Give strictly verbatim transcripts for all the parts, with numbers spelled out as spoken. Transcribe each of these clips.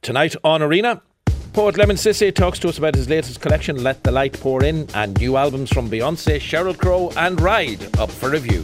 Tonight on Arena, poet Lemon Sissay talks to us about his latest collection, Let the Light Pour In, and new albums from Beyonce, Sheryl Crow and Ride up for review.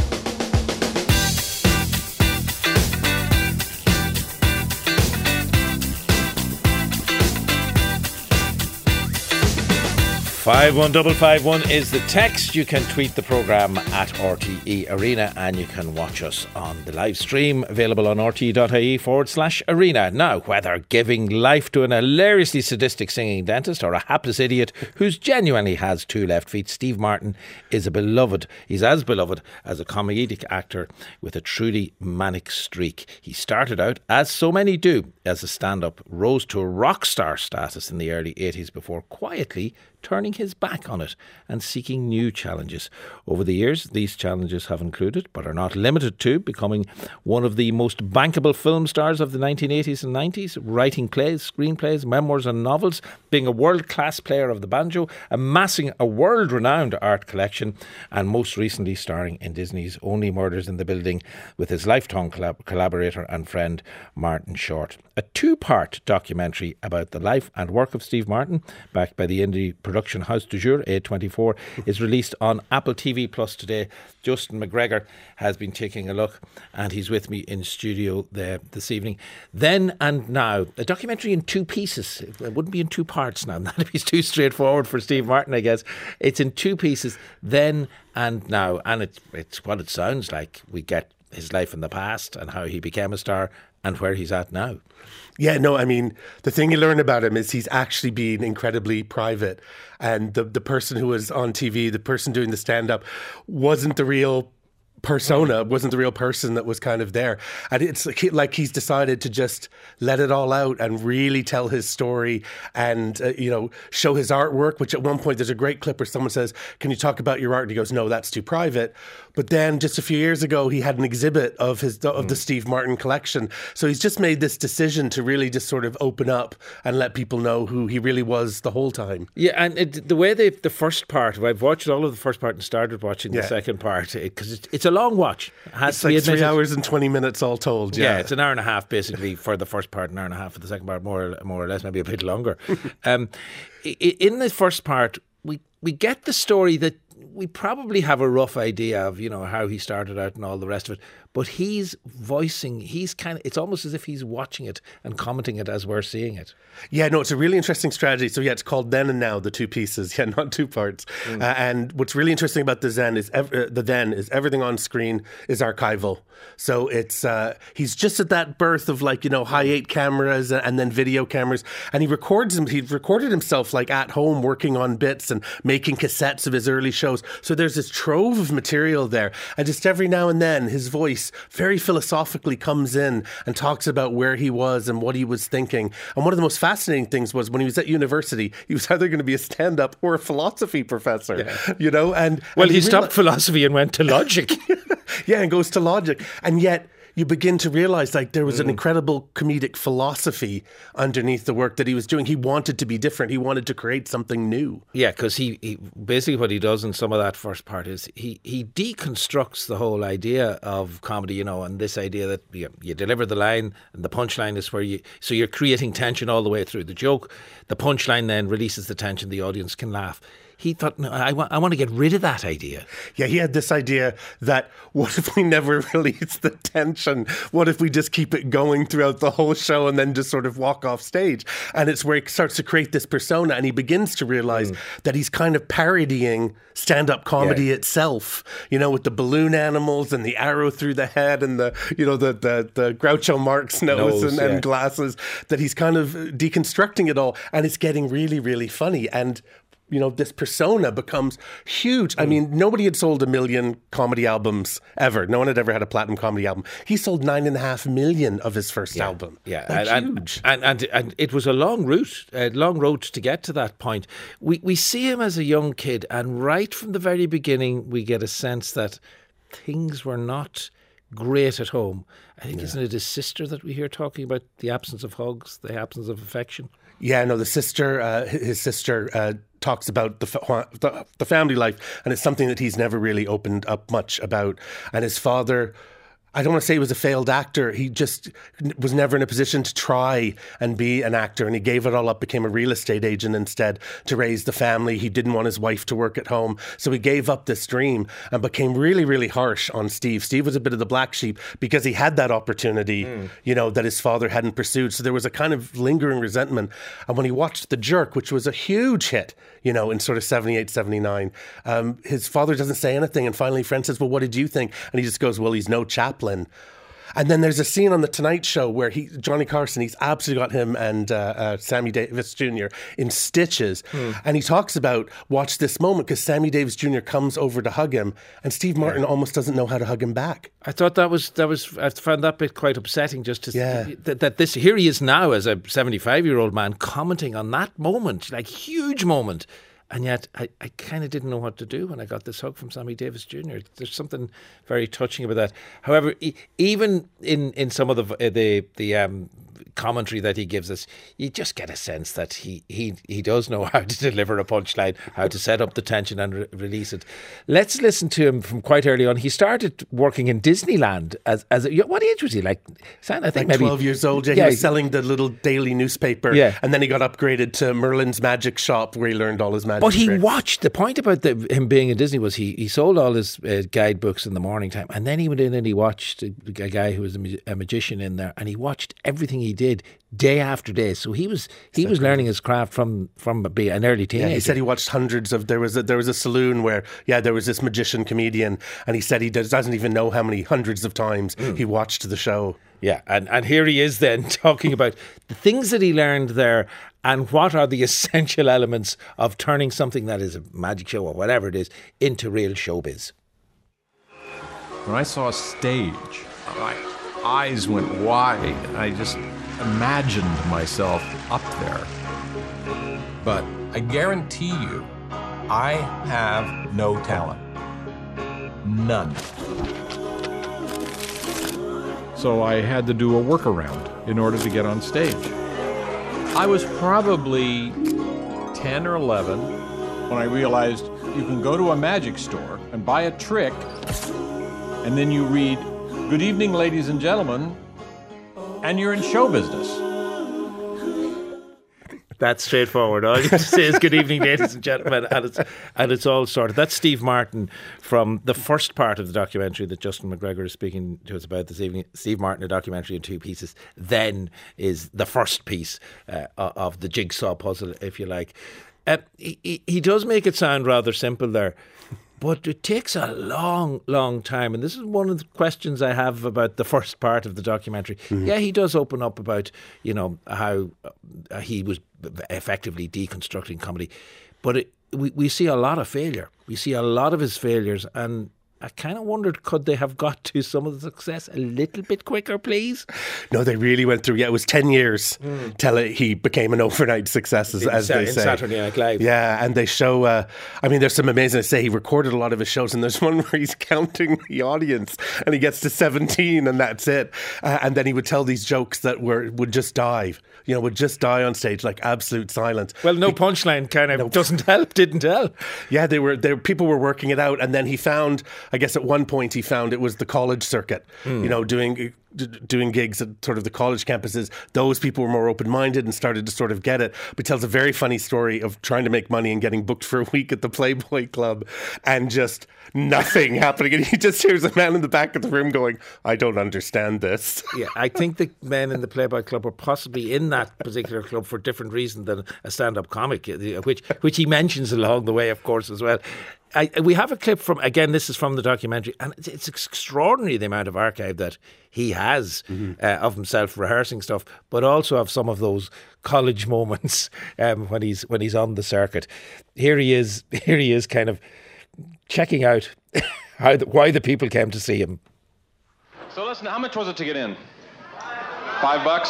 five one five five one is the text. You can tweet the programme at R T E Arena, and you can watch us on the live stream available on rte.ie forward slash arena. Now, whether giving life to an hilariously sadistic singing dentist or a hapless idiot who's genuinely has two left feet, Steve Martin is a beloved. He's as beloved as a comedic actor with a truly manic streak. He started out, as so many do, as a stand-up, rose to a rock star status in the early eighties before quietly turning his back on it and seeking new challenges. Over the years, these challenges have included, but are not limited to, becoming one of the most bankable film stars of the nineteen eighties and nineties, writing plays, screenplays, memoirs and novels, being a world-class player of the banjo, amassing a world-renowned art collection, and most recently starring in Disney's Only Murders in the Building with his lifetime collab- collaborator and friend Martin Short. A two-part documentary about the life and work of Steve Martin, backed by the indie production house du jour, A twenty-four, is released on Apple T V Plus today. Justin McGregor has been taking a look, and he's with me in studio there this evening. Then and Now, a documentary in two pieces. It wouldn't be in two parts now. That'd be too straightforward for Steve Martin, I guess. It's in two pieces, Then and Now, and it's it's what it sounds like. We get his life in the past and how he became a star and where he's at now. Yeah, no, I mean, the thing you learn about him is he's actually been incredibly private. And the the person who was on T V, the person doing the stand-up, wasn't the real persona, wasn't the real person that was kind of there. And it's like, he, like he's decided to just let it all out and really tell his story and, uh, you know, show his artwork, which at one point there's a great clip where someone says, can you talk about your art? And he goes, no, that's too private. But then just a few years ago, he had an exhibit of his of mm. the Steve Martin collection. So he's just made this decision to really just sort of open up and let people know who he really was the whole time. Yeah, and it, the way they, the first part, I've watched all of the first part and started watching yeah. the second part, because it, it's, it's a long watch. It has it's to like be admitted. three hours and twenty minutes all told. Yeah. yeah, it's an hour and a half basically for the first part, an hour and a half for the second part, more, more or less, maybe a bit longer. um, in the first part, we, we get the story that we probably have a rough idea of, you know, how he started out and all the rest of it. But he's voicing, he's kind of, it's almost as if he's watching it and commenting it as we're seeing it. Yeah, no, it's a really interesting strategy. So yeah, it's called Then and Now, the two pieces. Yeah, not two parts. Mm. Uh, and what's really interesting about the Zen is ev- uh, the Then is everything on screen is archival. So it's uh, he's just at that birth of like, you know, high eight cameras and then video cameras, and he records him. He recorded himself like at home working on bits and making cassettes of his early shows. So there's this trove of material there, and just every now and then his voice very philosophically comes in and talks about where he was and what he was thinking. And one of the most fascinating things was when he was at university, he was either going to be a stand-up or a philosophy professor, yeah. you know. And well, and he, he stopped reali- philosophy and went to logic. yeah, and goes to logic, and yet you begin to realize like there was mm. an incredible comedic philosophy underneath the work that he was doing. He wanted to be different. He wanted to create something new. Yeah, because he, he basically what he does in some of that first part is he, he deconstructs the whole idea of comedy, you know, and this idea that you, you deliver the line and the punchline is where you, so you're creating tension all the way through the joke. The punchline then releases the tension, the audience can laugh. He thought, no, I want, I want to get rid of that idea. Yeah, he had this idea that what if we never release the tension? What if we just keep it going throughout the whole show and then just sort of walk off stage? And it's where he starts to create this persona, and he begins to realize mm. that he's kind of parodying stand-up comedy yeah. itself, you know, with the balloon animals and the arrow through the head and the, you know, the the, the Groucho Marx nose, nose and, yeah. and glasses, that he's kind of deconstructing it all, and it's getting really, really funny. And you know, this persona becomes huge. Mm. I mean, nobody had sold a million comedy albums ever. No one had ever had a platinum comedy album. He sold nine and a half million of his first yeah. album. Yeah, That's and, huge. And, and, and, and it was a long route, a long road to get to that point. We, we see him as a young kid, and right from the very beginning, we get a sense that things were not great at home. I think, yeah. isn't it his sister that we hear talking about the absence of hugs, the absence of affection? Yeah, no, the sister, uh, his sister uh, talks about the, fa- the the family life, and it's something that he's never really opened up much about. And his father I don't want to say he was a failed actor. He just was never in a position to try and be an actor, and he gave it all up, became a real estate agent instead to raise the family. He didn't want his wife to work at home, so he gave up this dream and became really, really harsh on Steve. Steve was a bit of the black sheep because he had that opportunity, mm. you know, that his father hadn't pursued. So there was a kind of lingering resentment. And when he watched The Jerk, which was a huge hit, you know, in sort of seventy-eight, seventy-nine, um, his father doesn't say anything. And finally, Friend says, well, what did you think? And he just goes, well, he's no Chaplin. And then there's a scene on The Tonight Show where he, Johnny Carson, he's absolutely got him and uh, uh, Sammy Davis Junior in stitches. Hmm. And he talks about, watch this moment, because Sammy Davis Junior comes over to hug him and Steve Martin yeah. almost doesn't know how to hug him back. I thought that was, that was, I found that bit quite upsetting just to yeah. th- that, that this, here he is now as a seventy-five-year-old man commenting on that moment, like huge moment. And yet, I, I kind of didn't know what to do when I got this hug from Sammy Davis Junior There's something very touching about that. However, e- even in, in some of the uh, the the um, commentary that he gives us, you just get a sense that he he he does know how to deliver a punchline, how to set up the tension and re- release it. Let's listen to him from quite early on. He started working in Disneyland as as a, what age was he? Like, I think like maybe twelve years old. Yeah, yeah, he was selling the little daily newspaper. Yeah. And then he got upgraded to Merlin's Magic Shop, where he learned all his magic. But he tricks. watched, the point about the, him being in Disney was he, he sold all his uh, guidebooks in the morning time, and then he went in and he watched a, a guy who was a, a magician in there, and he watched everything he did day after day. So he was he was learning his craft from from being an early teenager. Yeah, he said he watched hundreds of. There was a, there was a saloon where yeah there was this magician comedian, and he said he does, doesn't even know how many hundreds of times mm. he watched the show. Yeah, and, and here he is then talking about the things that he learned there and what are the essential elements of turning something that is a magic show or whatever it is into real showbiz. When I saw a stage, my eyes went wide. I just imagined myself up there. But I guarantee you, I have no talent. None. So I had to do a workaround in order to get on stage. I was probably ten or eleven when I realized you can go to a magic store and buy a trick, and then you read, "Good evening, ladies and gentlemen," and you're in show business. That's straightforward. All you have to say is good evening, ladies and gentlemen, and it's, and it's all sorted. That's Steve Martin from the first part of the documentary that Justin McGregor is speaking to us about this evening. Steve Martin, a documentary in two pieces. Then is the first piece uh, of the jigsaw puzzle, if you like. Uh, he, he does make it sound rather simple there, but it takes a long, long time. And this is one of the questions I have about the first part of the documentary. Mm-hmm. Yeah, he does open up about, you know, how uh, he was effectively deconstructing comedy. But it, we, we see a lot of failure. We see a lot of his failures. And I kind of wondered, could they have got to some of the success a little bit quicker, please? No, they really went through. Yeah, it was ten years mm. till it, he became an overnight success, as, as sa- they in say. Saturday Night Live. Yeah, and they show, uh, I mean, there's some amazing, I say he recorded a lot of his shows, and there's one where he's counting the audience, and he gets to seventeen, and that's it. Uh, and then he would tell these jokes that were would just die, you know, would just die on stage, like absolute silence. Well, no punchline kind of no. doesn't help, didn't help. Yeah, they were, they, people were working it out, and then he found, I guess at one point, he found it was the college circuit, mm. you know, doing doing gigs at sort of the college campuses. Those people were more open-minded and started to sort of get it. But tells a very funny story of trying to make money and getting booked for a week at the Playboy Club and just nothing happening. And he just hears a man in the back of the room going, I don't understand this. Yeah, I think the men in the Playboy Club were possibly in that particular club for a different reason than a stand-up comic, which which he mentions along the way, of course, as well. I, we have a clip from, again, this is from the documentary, and it's, it's extraordinary the amount of archive that he has mm-hmm. uh, of himself rehearsing stuff, but also of some of those college moments um, when he's when he's on the circuit. Here he is, here he is, kind of checking out how the, why the people came to see him. So listen, how much was it to get in? Five bucks?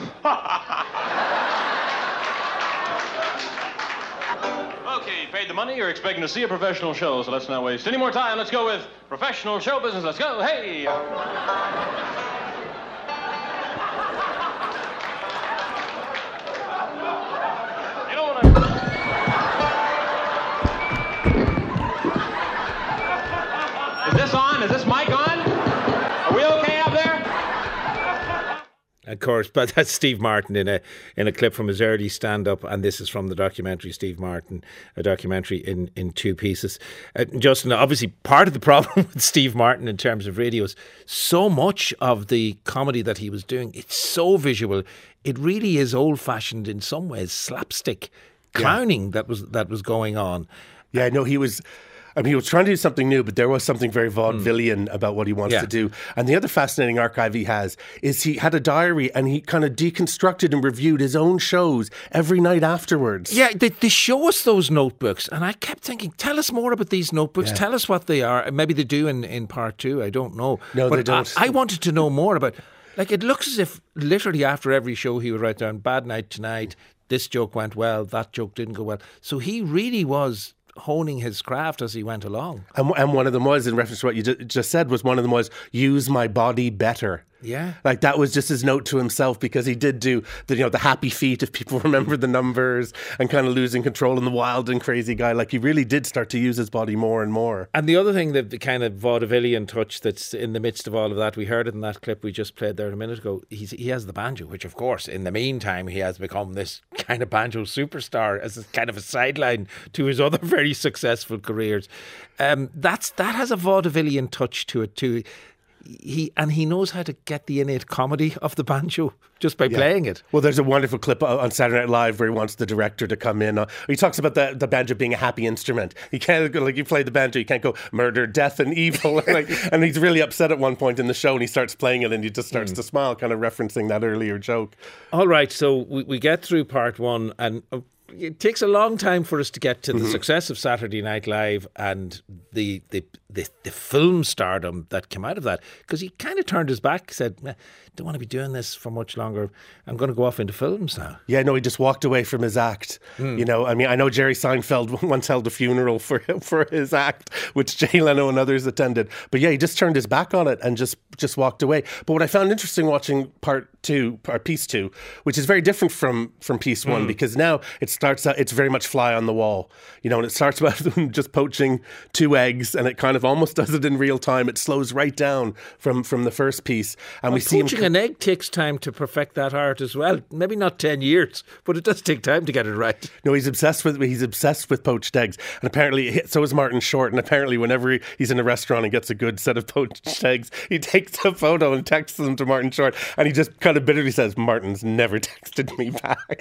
Okay, you paid the money, you're expecting to see a professional show, so let's not waste any more time. Let's go with professional show business. Let's go. Hey! You know what I'm... Is this on? Is this mic on? Are we okay course, but that's Steve Martin in a in a clip from his early stand-up, and this is from the documentary Steve Martin, a documentary in, in two pieces. Uh, Justin, obviously part of the problem with Steve Martin in terms of radio is so much of the comedy that he was doing, it's so visual. It really is old-fashioned in some ways, slapstick clowning yeah. that was that was going on. Yeah, no, he was... I mean, he was trying to do something new, but there was something very vaudevillian mm. about what he wants yeah. to do. And the other fascinating archive he has is he had a diary and he kind of deconstructed and reviewed his own shows every night afterwards. Yeah, they, they show us those notebooks. And I kept thinking, tell us more about these notebooks. Yeah. Tell us what they are. Maybe they do in, in part two. I don't know. No, but they don't. I, I wanted to know more about... Like, it looks as if literally after every show he would write down, bad night tonight, this joke went well, that joke didn't go well. So he really was honing his craft as he went along. And, and one of them was, in reference to what you ju- just said, was one of them was, use my body better. Yeah. Like that was just his note to himself, because he did do the, you know, the happy feet, if people remember the numbers, and kind of losing control, and the wild and crazy guy. Like he really did start to use his body more and more. And the other thing, the, the kind of vaudevillian touch that's in the midst of all of that, we heard it in that clip we just played there a minute ago. He's, he has the banjo, which of course, in the meantime, he has become this kind of banjo superstar as a kind of a sideline to his other very successful careers. Um, that's that has a vaudevillian touch to it too. He and he knows how to get the innate comedy of the banjo just by yeah. playing it. Well, there's a wonderful clip on Saturday Night Live where he wants the director to come in. Uh, he talks about the, the banjo being a happy instrument. You can't go, like, you play the banjo, you can't go murder, death, and evil. like, and he's really upset at one point in the show, and he starts playing it, and he just starts mm. to smile, kind of referencing that earlier joke. All right, so we, we get through part one, and Uh, it takes a long time for us to get to the mm-hmm. success of Saturday Night Live and the the, the, the film stardom that came out of that, because he kind of turned his back, said, don't want to be doing this for much longer. I'm going to go off into films now. Yeah, no, he just walked away from his act. Mm. You know, I mean, I know Jerry Seinfeld once held a funeral for for his act, which Jay Leno and others attended. But yeah, he just turned his back on it and just just walked away. But what I found interesting watching part two, part piece two, which is very different from from piece mm. one, because now it starts out, it's very much fly on the wall. You know, and it starts about them just poaching two eggs, and it kind of almost does it in real time. It slows right down from from the first piece, and well, we see him. An egg takes time to perfect that art as well. Maybe not ten years, but it does take time to get it right. No, he's obsessed with he's obsessed with poached eggs, and apparently so is Martin Short. And apparently, whenever he's in a restaurant and gets a good set of poached eggs, he takes a photo and texts them to Martin Short, and he just kind of bitterly says, "Martin's never texted me back."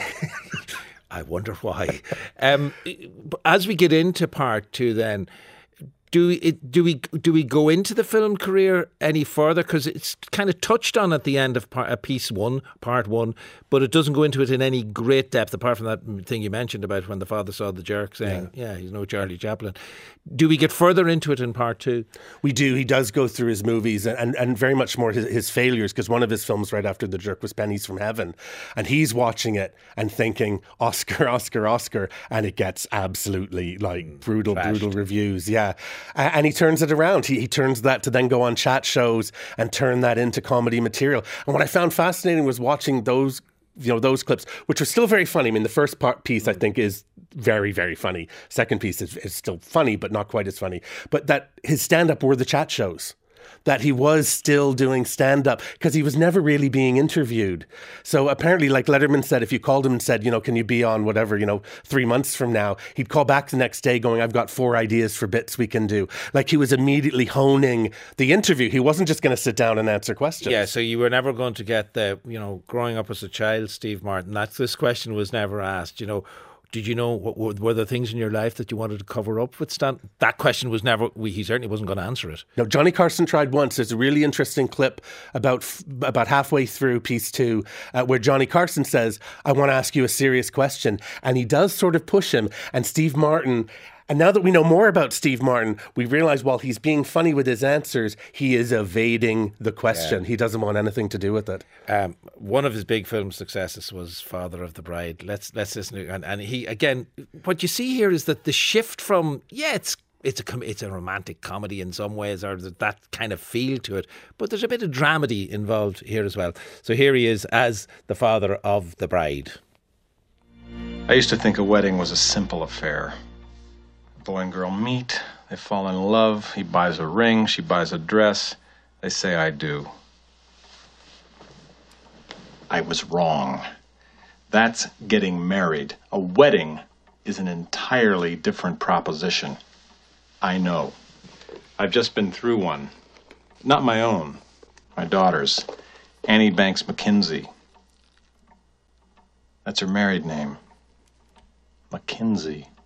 I wonder why. Um, as we get into part two, then. Do it, do we do we go into the film career any further? Because it's kind of touched on at the end of part, uh, piece one, part one, but it doesn't go into it in any great depth, apart from that thing you mentioned about when the father saw the jerk saying, yeah, yeah he's no Charlie Chaplin. Do we get further into it in part two? We do. He does go through his movies and, and, and very much more his, his failures, because one of his films right after The Jerk was Pennies from Heaven. And he's watching it and thinking, Oscar, Oscar, Oscar. And it gets absolutely like brutal, Trashed. brutal reviews. Yeah. And he turns it around. He, he turns that to then go on chat shows and turn that into comedy material. And what I found fascinating was watching those, you know, those clips, which are still very funny. I mean, the first part piece, I think, is very, very funny. Second piece is, is still funny, but not quite as funny. But that his stand-up were the chat shows. That he was still doing stand-up, because he was never really being interviewed. So apparently, like Letterman said, if you called him and said, you know, can you be on whatever, you know, three months from now, he'd call back the next day going, I've got four ideas for bits we can do. Like he was immediately honing the interview. He wasn't just going to sit down and answer questions. Yeah, so you were never going to get the, you know, growing up as a child, Steve Martin, that's, this question was never asked, you know, did you know, what, were there things in your life that you wanted to cover up with Stan? That question was never, he certainly wasn't going to answer it. No, Johnny Carson tried once. There's a really interesting clip about about halfway through piece two uh, where Johnny Carson says, I want to ask you a serious question. And he does sort of push him. And Steve Martin... And now that we know more about Steve Martin, we realize while he's being funny with his answers, he is evading the question. Yeah. He doesn't want anything to do with it. Um, one of his big film successes was Father of the Bride. Let's let's listen to, and, and he again. What you see here is that the shift from yeah, it's it's a it's a romantic comedy in some ways, or that kind of feel to it, but there's a bit of dramedy involved here as well. So here he is as the father of the bride. I used to think a wedding was a simple affair. Boy and girl meet, they fall in love, he buys a ring, she buys a dress, they say I do. I was wrong. That's getting married. A wedding is an entirely different proposition. I know. I've just been through one. Not my own. My daughter's. Annie Banks McKinsey. That's her married name. McKinsey.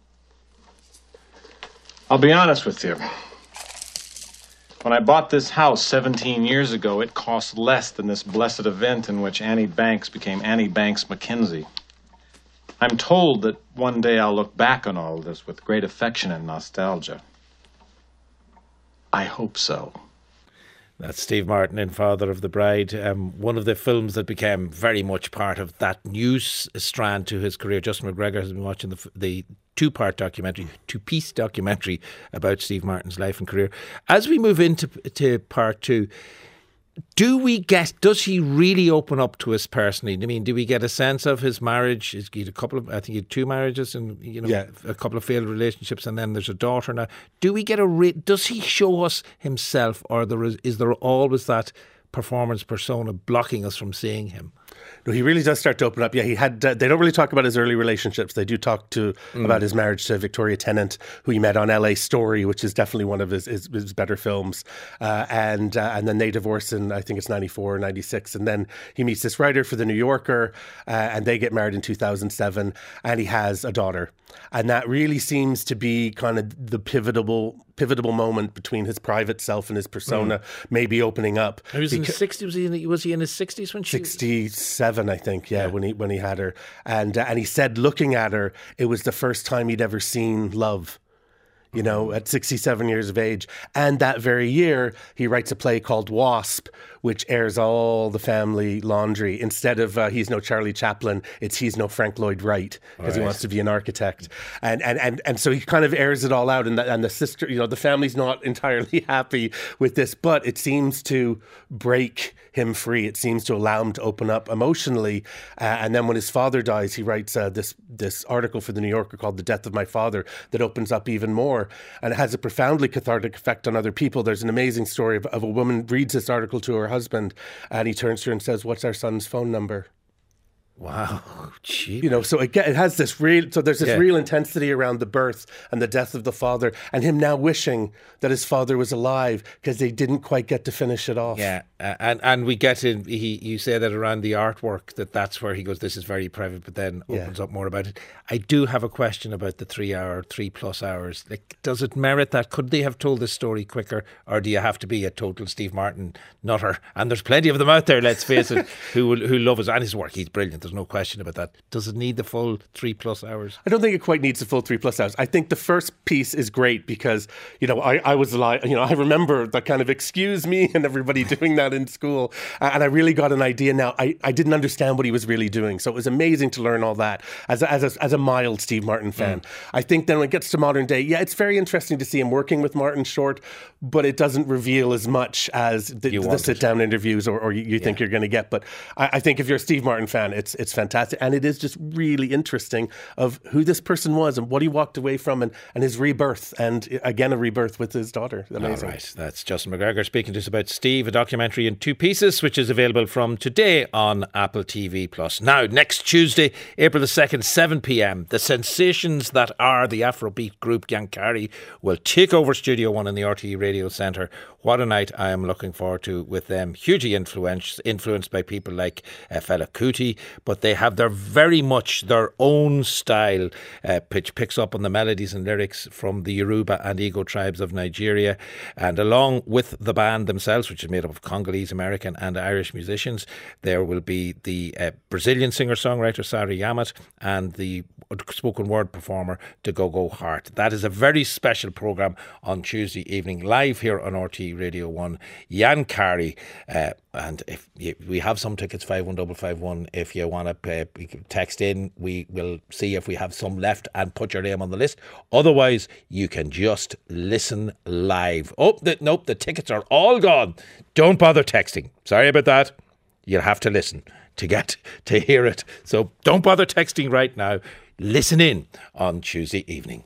I'll be honest with you. When I bought this house seventeen years ago, it cost less than this blessed event in which Annie Banks became Annie Banks McKinsey. I'm told that one day I'll look back on all of this with great affection and nostalgia. I hope so. That's Steve Martin in Father of the Bride, um, one of the films that became very much part of that news strand to his career. Justin McGregor has been watching the, the two-part documentary, two-piece documentary about Steve Martin's life and career. As we move into to part two, do we get, does he really open up to us personally? I mean, do we get a sense of his marriage? Is he had a couple of, I think he had two marriages and, you know, yeah. a couple of failed relationships, and then there's a daughter now. Do we get a, re- does he show us himself, or there is, is there always that performance persona blocking us from seeing him? No, he really does start to open up. Yeah, he had. Uh, they don't really talk about his early relationships. They do talk to mm. about his marriage to Victoria Tennant, who he met on L A Story, which is definitely one of his his, his better films. Uh, and uh, and then they divorce in, I think it's ninety-four or ninety-six, and then he meets this writer for The New Yorker, uh, and they get married in two thousand seven, and he has a daughter. And that really seems to be kind of the pivotal pivotal moment between his private self and his persona, mm. maybe opening up. He was in his sixties. Was he in, was he in his sixties when she? sixty-seven, I think. Yeah, yeah. when he when he had her, and uh, and he said, looking at her, it was the first time he'd ever seen love. You know, at sixty-seven years of age. And that very year, he writes a play called Wasp, which airs all the family laundry. Instead of uh, He's No Charlie Chaplin, it's He's No Frank Lloyd Wright, because right. he wants to be an architect. And and and and so he kind of airs it all out. And the, and the sister, you know, the family's not entirely happy with this, but it seems to break him free. It seems to allow him to open up emotionally. Uh, and then when his father dies, he writes uh, this this article for The New Yorker called The Death of My Father that opens up even more. And it has a profoundly cathartic effect on other people. There's an amazing story of, of a woman reads this article to her husband, and he turns to her and says, "What's our son's phone number?" Wow, cheap. You know, so it, it has this real, so there's this yeah. real intensity around the birth and the death of the father, and him now wishing that his father was alive because they didn't quite get to finish it off. Yeah, uh, and and we get in. He, you say that around the artwork, that that's where he goes, this is very private, but then opens yeah. up more about it. I do have a question about the three hour, three plus hours. Like, does it merit that? Could they have told this story quicker, or do you have to be a total Steve Martin nutter? And there's plenty of them out there, let's face it, who will, who love us and his work. He's brilliant. There's no question about that. Does it need the full three plus hours? I don't think it quite needs the full three plus hours. I think the first piece is great because, you know, I, I was alive, you know, I remember that kind of excuse me and everybody doing that in school. And I really got an idea now. I, I didn't understand what he was really doing. So it was amazing to learn all that as a, as a, as a mild Steve Martin fan. Mm. I think then when it gets to modern day, yeah, it's very interesting to see him working with Martin Short, but it doesn't reveal as much as the, the sit down interviews or, or you, you yeah. think you're going to get. But I, I think if you're a Steve Martin fan, it's it's fantastic. And it is just really interesting of who this person was and what he walked away from and, and his rebirth. And again, a rebirth with his daughter. Amazing. All right. That's Justin McGregor speaking to us about Steve, a documentary in two pieces, which is available from today on Apple T V Plus. Now, next Tuesday, April the second, seven p.m, the sensations that are the Afrobeat group Yankari will take over Studio One in the R T E Radio Centre. What a night I am looking forward to with them. Hugely influenced, influenced by people like uh, Fela Kuti, but they have their very much their own style, uh, which picks up on the melodies and lyrics from the Yoruba and Igbo tribes of Nigeria. And along with the band themselves, which is made up of Congolese, American and Irish musicians, there will be the uh, Brazilian singer-songwriter Sari Yamat and the spoken word performer Dagogo Hart. That is a very special programme on Tuesday evening, live here on R T E Radio one. Yankari, uh, and if you, we have some tickets, five one five five one. If you want to uh, text in, we will see if we have some left and put your name on the list. Otherwise, you can just listen live. Oh, the, nope, the tickets are all gone. Don't bother texting. Sorry about that. You'll have to listen to get to hear it. So don't bother texting right now. Listen in on Tuesday evening.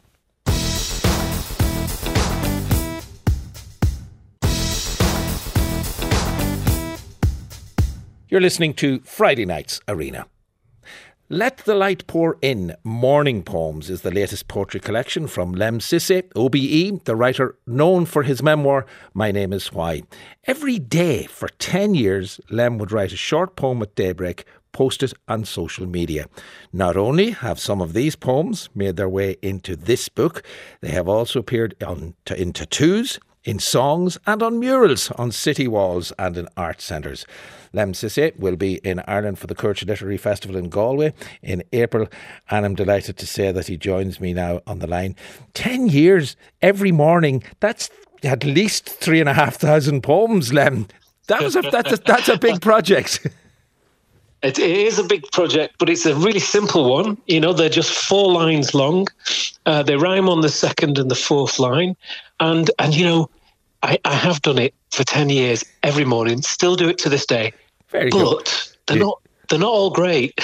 You're listening to Friday Night's Arena. Let the Light Pour In, Morning Poems, is the latest poetry collection from Lemn Sissay, O B E, the writer known for his memoir, My Name Is Why. Every day for ten years, Lem would write a short poem at daybreak, post it on social media. Not only have some of these poems made their way into this book, they have also appeared on, to, in tattoos, in songs and on murals on city walls and in art centres. Lemn Sissay will be in Ireland for the Culture Literary Festival in Galway in April, and I'm delighted to say that he joins me now on the line. Ten years, every morning, that's at least three and a half thousand poems, Lem. That was a, that's, a, that's a big project. It is a big project, but it's a really simple one. You know, they're just four lines long. Uh, they rhyme on the second and the fourth line. And, and you know, I, I have done it for ten years every morning, still do it to this day. Very but good. they're Yeah. not they're not all great.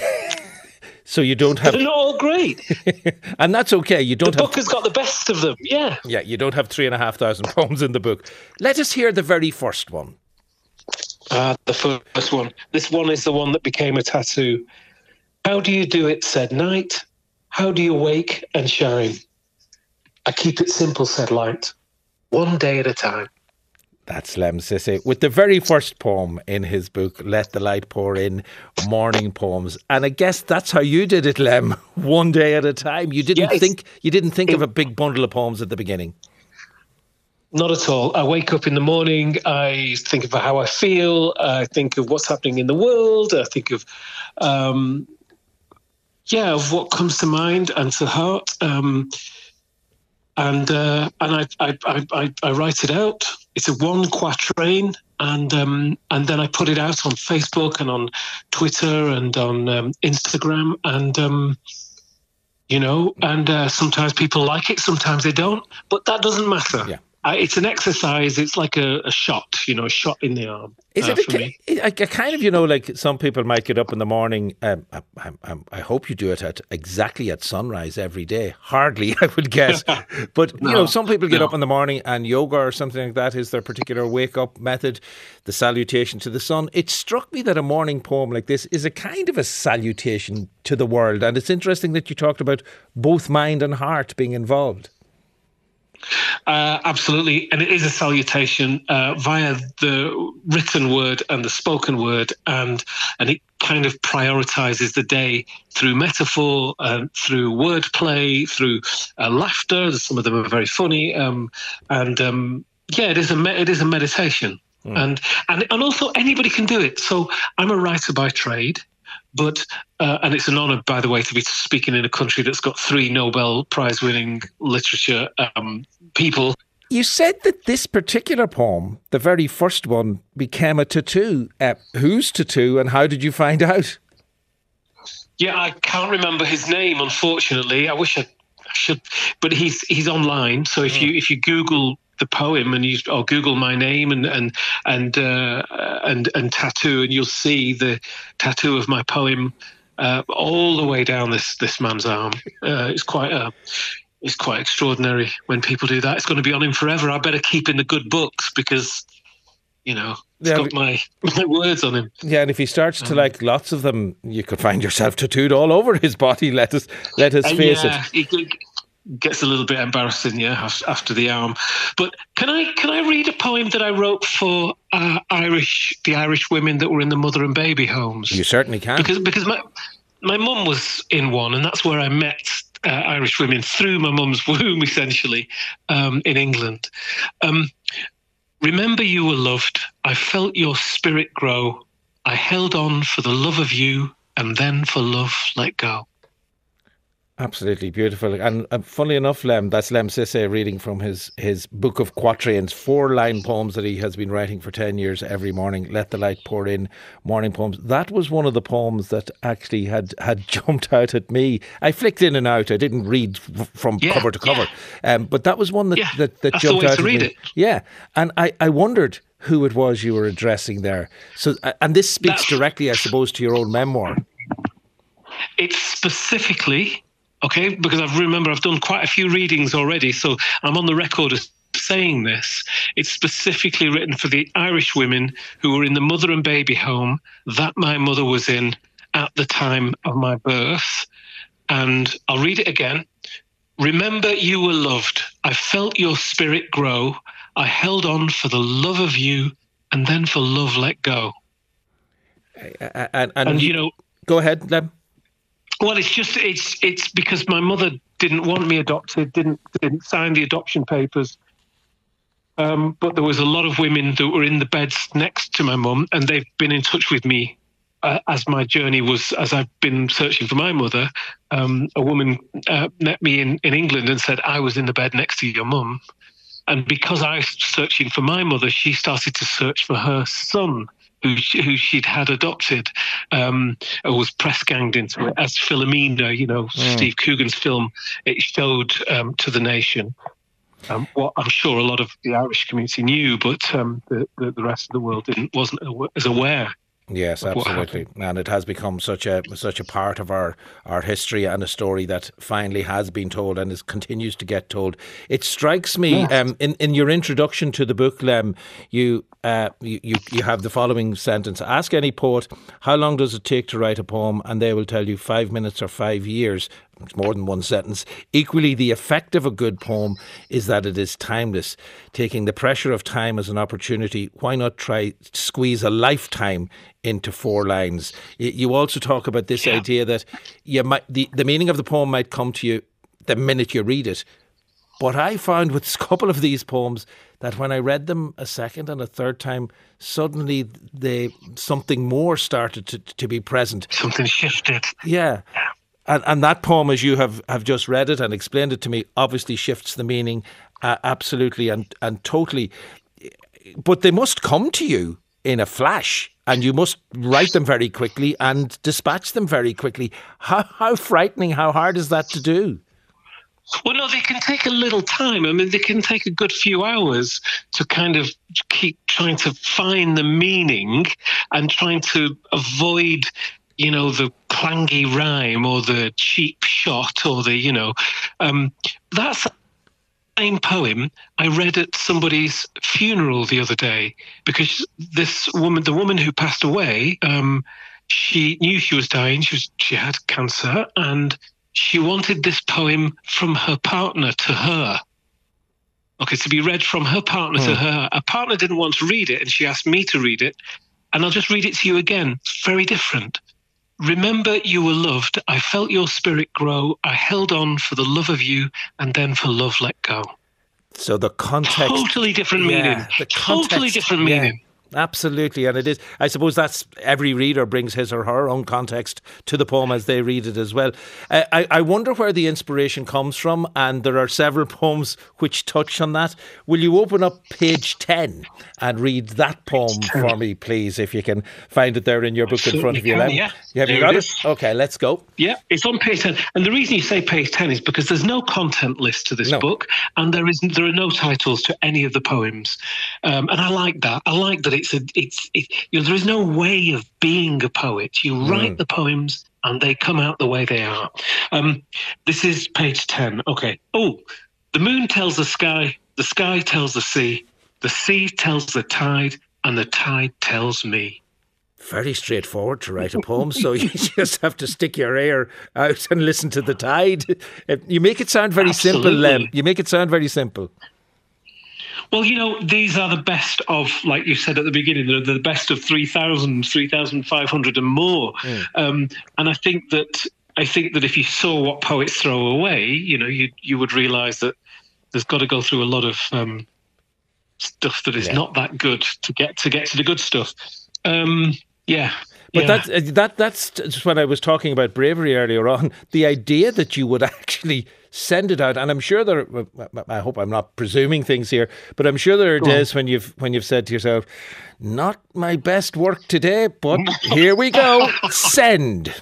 So you don't have... They're not all great. And that's okay. You don't The have... book has got the best of them, yeah. Yeah, you don't have three and a half thousand poems in the book. Let us hear the very first one. Ah, the first one. This one is the one that became a tattoo. How do you do it, said night? How do you wake and shine? I keep it simple, said light. One day at a time. That's Lemn Sissay with the very first poem in his book, Let the Light Pour In, Morning Poems. And I guess that's how you did it, Lem. One day at a time. You didn't Yeah, think you didn't think it, of a big bundle of poems at the beginning. Not at all. I wake up in the morning, I think of how I feel, I think of what's happening in the world, I think of, um, yeah, of what comes to mind and to heart. Um, and uh, and I, I, I, I, I write it out. It's a one quatrain, and um, and then I put it out on Facebook and on Twitter and on um, Instagram, and um, you know, and uh, sometimes people like it, sometimes they don't, but that doesn't matter. Yeah. Uh, it's an exercise. It's like a, a shot, you know, a shot in the arm. Is uh, it a, for ki- me. a, a kind of, you know, like some people might get up in the morning. Um, I, I, I hope you do it at exactly at sunrise every day. Hardly, I would guess. But, No, you know, some people get no. up in the morning and yoga or something like that is their particular wake up method, the salutation to the sun. It struck me that a morning poem like this is a kind of a salutation to the world. And it's interesting that you talked about both mind and heart being involved. Uh, absolutely, and it is a salutation uh, via the written word and the spoken word, and and it kind of prioritizes the day through metaphor, uh, through wordplay, through uh, laughter. Some of them are very funny, um, and um, yeah, it is a me- it is a meditation, mm. and and and also anybody can do it. So I'm a writer by trade. But, uh, and it's an honour, by the way, to be speaking in a country that's got three Nobel Prize-winning literature um, people. You said that this particular poem, the very first one, became a tattoo. Uh, whose tattoo and how did you find out? Yeah, I can't remember his name, unfortunately. I wish I, I should, but he's he's online. So if mm. you if you Google the poem and you or Google my name and and and uh, and and tattoo, and you'll see the tattoo of my poem uh, all the way down this this man's arm. Uh, it's quite a. It's quite extraordinary when people do that. It's going to be on him forever. I better keep in the good books because, you know, it's yeah, got my, my words on him. Yeah, and if he starts to like lots of them, you could find yourself tattooed all over his body. Let us let us face uh, yeah, it. it gets a little bit embarrassing, yeah, after the arm. But can I can I read a poem that I wrote for uh, Irish the Irish women that were in the mother and baby homes? You certainly can. Because because my my mum was in one, and that's where I met. Uh, Irish women through my mum's womb, essentially, um, in England. Um, Remember you were loved. I felt your spirit grow. I held on for the love of you and then for love let go. Absolutely beautiful. And uh, funnily enough, Lem, that's Lemn Sissay reading from his, his book of quatrains, four-line poems that he has been writing for ten years every morning. Let the Light Pour In, Morning Poems. That was one of the poems that actually had, had jumped out at me. I flicked in and out. I didn't read f- from yeah, cover to cover. Yeah. Um, but that was one that, yeah, that, that that's jumped the way out to at read me. It. Yeah. And I, I wondered who it was you were addressing there. So, uh, and this speaks that's, directly, I suppose, to your own memoir. It's specifically... Okay, because I remember I've done quite a few readings already, so I'm on the record as saying this, it's specifically written for the Irish women who were in the mother and baby home that my mother was in at the time of my birth. And I'll read it again. Remember you were loved. I felt your spirit grow. I held on for the love of you, and then for love let go. And, and, and you know, go ahead, Lem. Well, it's just it's it's because my mother didn't want me adopted, didn't didn't sign the adoption papers. Um, but there was a lot of women that were in the beds next to my mum, and they've been in touch with me uh, as my journey was, as I've been searching for my mother. Um, a woman uh, met me in, in England and said, I was in the bed next to your mum. And because I was searching for my mother, she started to search for her son, who, who she'd had adopted, um, was press ganged into it as Philomena, you know, mm. Steve Coogan's film. It showed um, to the nation um, what I'm sure a lot of the Irish community knew, but um, the, the the rest of the world didn't wasn't as aware. Yes, absolutely, and it has become such a such a part of our, our history and a story that finally has been told and is continues to get told. It strikes me yes. um, in in your introduction to the book, Lem, you, uh, you you you have the following sentence: "Ask any poet how long does it take to write a poem, and they will tell you five minutes or five years." It's more than one sentence. Equally, the effect of a good poem is that it is timeless. Taking the pressure of time as an opportunity, why not try to squeeze a lifetime into four lines? You also talk about this yeah. idea that you might, the, the meaning of the poem might come to you the minute you read it. But I found with a couple of these poems that when I read them a second and a third time, suddenly they something more started to, to be present. Something shifted. Yeah. And, and that poem, as you have, have just read it and explained it to me, obviously shifts the meaning uh, absolutely and, and totally. But they must come to you in a flash, and you must write them very quickly and dispatch them very quickly. How, how frightening, how hard is that to do? Well, no, they can take a little time. I mean, they can take a good few hours to kind of keep trying to find the meaning and trying to avoid, you know, the clangy rhyme or the cheap shot or the, you know, um, that's the same poem I read at somebody's funeral the other day, because this woman, the woman who passed away, um, she knew she was dying. She was, she had cancer, and she wanted this poem from her partner to her. Okay, to be read from her partner hmm. to her. Her partner didn't want to read it, and she asked me to read it. And I'll just read it to you again. Very different. Remember you were loved. I felt your spirit grow. I held on for the love of you, and then for love let go. So the context... Totally different yeah, meaning. The context, totally different meaning. Yeah. Absolutely, and it is. I suppose that's every reader brings his or her own context to the poem as they read it as well. Uh, I, I wonder where the inspiration comes from, and there are several poems which touch on that. Will you open up page ten and read that poem for me, please, if you can find it there in your book Absolutely in front of you? Can, yeah, have you got it? it? Okay, let's go. Yeah, it's on page ten, and the reason you say page ten is because there's no content list to this no. book, and there is there are no titles to any of the poems, um, and I like that. I like that it. It's a, it's it, you know, there is no way of being a poet. You write mm. the poems and they come out the way they are. Um, this is page ten. Okay. Oh, the moon tells the sky, the sky tells the sea, the sea tells the tide, and the tide tells me. Very straightforward to write a poem, so you just have to stick your ear out and listen to the tide. You make it sound very Absolutely. simple, Lem. You make it sound very simple. Well, you know, these are the best of, like you said at the beginning, they're the best of three thousand, three thousand five hundred and more. Mm. Um, and I think that I think that if you saw what poets throw away, you know, you you would realise that there's got to go through a lot of um, stuff that is yeah. not that good to get to get to the good stuff. Um, yeah. But yeah. that that that's just when I was talking about bravery earlier on. The idea that you would actually send it out, and I'm sure there. I hope I'm not presuming things here, but I'm sure there are Go days on. when you've when you've said to yourself, "Not my best work today, but here we go, send."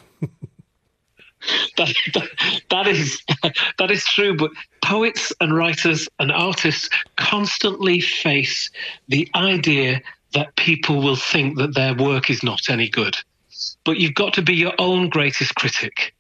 That, that, that is that is true, but poets and writers and artists constantly face the idea that people will think that their work is not any good. But you've got to be your own greatest critic.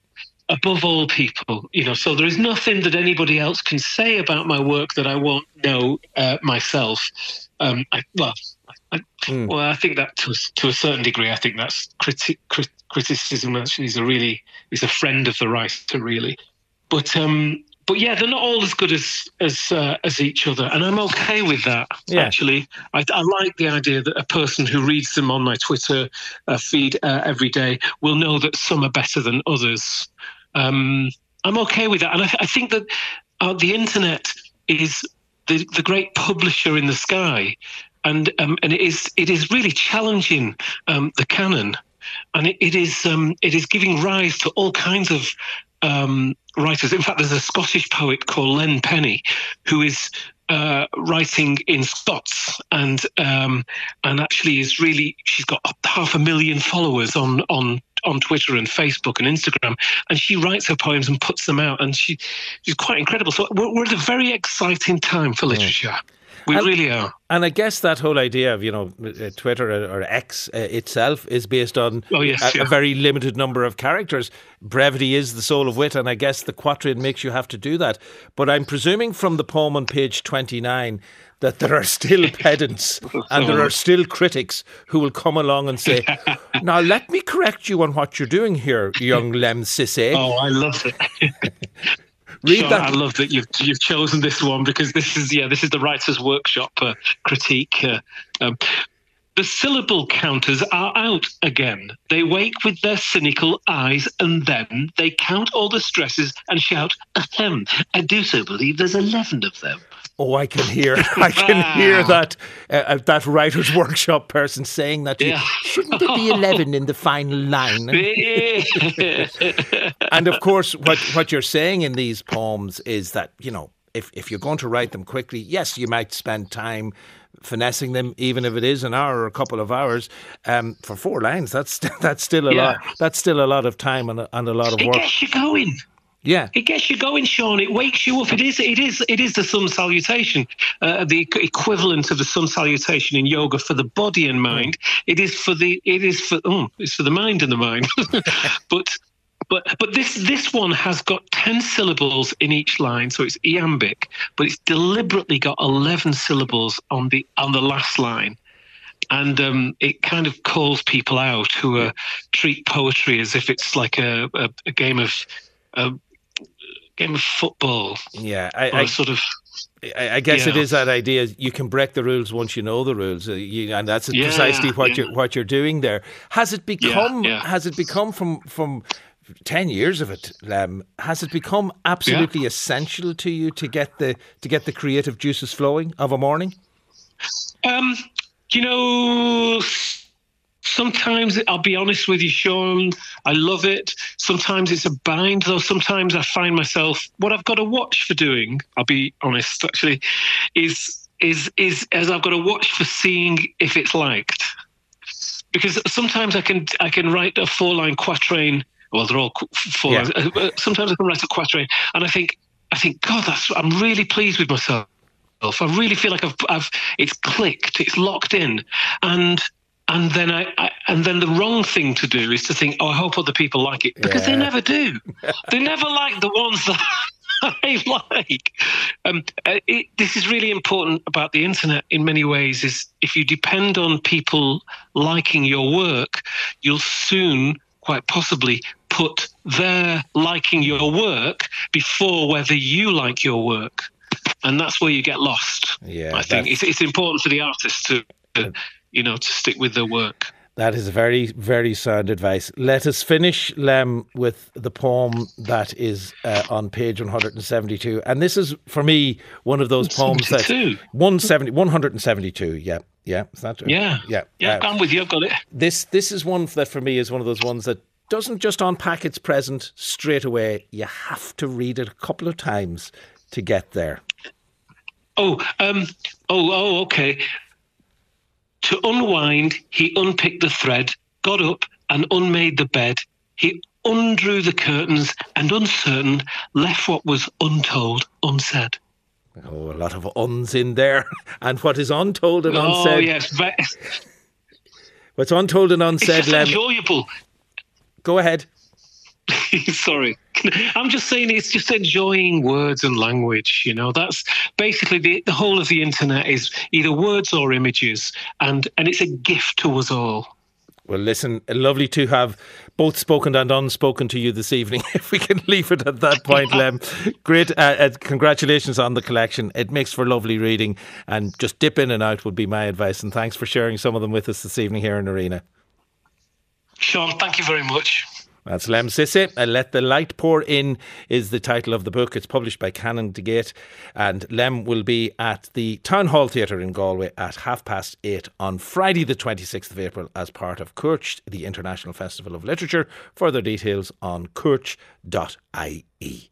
above all people, you know, so there is nothing that anybody else can say about my work that I won't know uh, myself. Um, I, well, I, mm. well, I think that to, to a certain degree, I think that's criti- crit- criticism. Actually, is a really is a friend of the writer, really. But um, but yeah, they're not all as good as as uh, as each other, and I'm okay with that. Yeah. Actually, I, I like the idea that a person who reads them on my Twitter uh, feed uh, every day will know that some are better than others. Um, I'm okay with that, and I, I think that uh, the internet is the, the great publisher in the sky, and um, and it is it is really challenging um, the canon, and it, it is um, it is giving rise to all kinds of um, writers. In fact, there's a Scottish poet called Len Penny who is uh, writing in Scots, and um, and actually is really she's got half a million followers on on. on Twitter and Facebook and Instagram, and she writes her poems and puts them out, and she she's quite incredible. So we're, we're at a very exciting time for literature. We and, really are. And I guess that whole idea of, you know, Twitter or X uh, itself is based on oh, yes, a, yeah. a very limited number of characters. Brevity is the soul of wit, and I guess the quatrain makes you have to do that. But I'm presuming from the poem on page twenty-nine that there are still pedants and there are still critics who will come along and say, now let me correct you on what you're doing here, young Lem Sissay. Oh, I love it. Read Sean, that. I love that you've you've chosen this one, because this is yeah this is the Writers' Workshop uh, critique. Uh, um, the syllable counters are out again. They wake with their cynical eyes, and then they count all the stresses and shout, ahem, I do so believe there's eleven of them. Oh, I can hear, I can hear that uh, that Writers' Workshop person saying that to you. Yeah. Shouldn't there be eleven in the final line? And of course, what what you're saying in these poems is that, you know, if if you're going to write them quickly, yes, you might spend time finessing them, even if it is an hour or a couple of hours. Um, for four lines, that's that's still a yeah. lot. That's still a lot of time and a, and a lot of it work. It gets you going. Yeah, it gets you going, Sean. It wakes you up. It is, it is, it is the sun salutation, uh, the equivalent of the sun salutation in yoga for the body and mind. It is for the, it is for, oh, it's for the mind and the mind. but, but, but this this one has got ten syllables in each line, so it's iambic. But it's deliberately got eleven syllables on the on the last line. And um, it kind of calls people out who uh, treat poetry as if it's like a, a, a game of a game of football. Yeah, I, I sort of. I, I guess yeah. it is that idea. You can break the rules once you know the rules, uh, you, and that's yeah, precisely what yeah. you're what you're doing there. Has it become? Yeah, yeah. Has it become from from ten years of it? Um, has it become absolutely yeah. essential to you to get the to get the creative juices flowing of a morning? Um, you know. Sometimes, I'll be honest with you, Sean, I love it. Sometimes it's a bind, though. Sometimes I find myself, what I've got to watch for doing, I'll be honest, actually, is is is as I've got to watch for seeing if it's liked. Because sometimes I can I can write a four-line quatrain. Well, they're all four yeah. lines. Sometimes I can write a quatrain, and I think I think God, that's I'm really pleased with myself. I really feel like I've I've it's clicked, it's locked in, and. And then I, I, and then the wrong thing to do is to think, oh, I hope other people like it, because yeah. they never do. They never like the ones that I like. Um, it, this is really important about the internet in many ways. Is if you depend on people liking your work, you'll soon, quite possibly, put their liking your work before whether you like your work, and that's where you get lost. Yeah, I think it's, it's important for the artist to. to you know, to stick with their work. That is very, very sound advice. Let us finish, Lem, with the poem that is uh, on page one seventy-two. And this is, for me, one of those poems that... one seventy, one seventy-two, yeah. Yeah, is that true? Yeah. Yeah, yeah uh, I'm with you, I've got it. This, this is one that, for me, is one of those ones that doesn't just unpack its present straight away. You have to read it a couple of times to get there. Oh, um, oh, oh, okay. To unwind, he unpicked the thread, got up and unmade the bed. He undrew the curtains and, uncertain, left what was untold unsaid. Oh, a lot of uns in there. And what is untold and oh, unsaid? Oh, yes. What's untold and unsaid, it's just Lem? enjoyable. Go ahead. Sorry. I'm just saying it's just enjoying words and language. You know, that's basically the, the whole of the internet is either words or images, and, and it's a gift to us all. Well, listen, lovely to have both spoken and unspoken to you this evening, if we can leave it at that point, Lem. Great. Uh, uh, congratulations on the collection. It makes for lovely reading, and just dip in and out would be my advice. And thanks for sharing some of them with us this evening here in Arena. Sean, thank you very much. That's Lem Sissay. uh, Let the Light Pour In is the title of the book. It's published by Canongate, and Lem will be at the Town Hall Theatre in Galway at half past eight on Friday the twenty-sixth of April as part of Curch, the International Festival of Literature. Further details on curch dot I E.